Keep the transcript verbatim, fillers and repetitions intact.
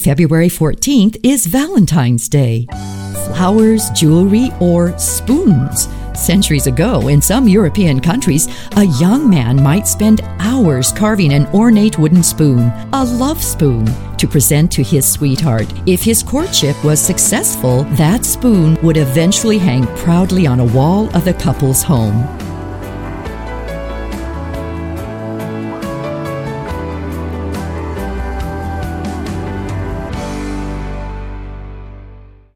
February fourteenth is Valentine's Day. Flowers, jewelry, or spoons. Centuries ago, in some European countries, a young man might spend hours carving an ornate wooden spoon, a love spoon, to present to his sweetheart. If his courtship was successful, that spoon would eventually hang proudly on a wall of the couple's home.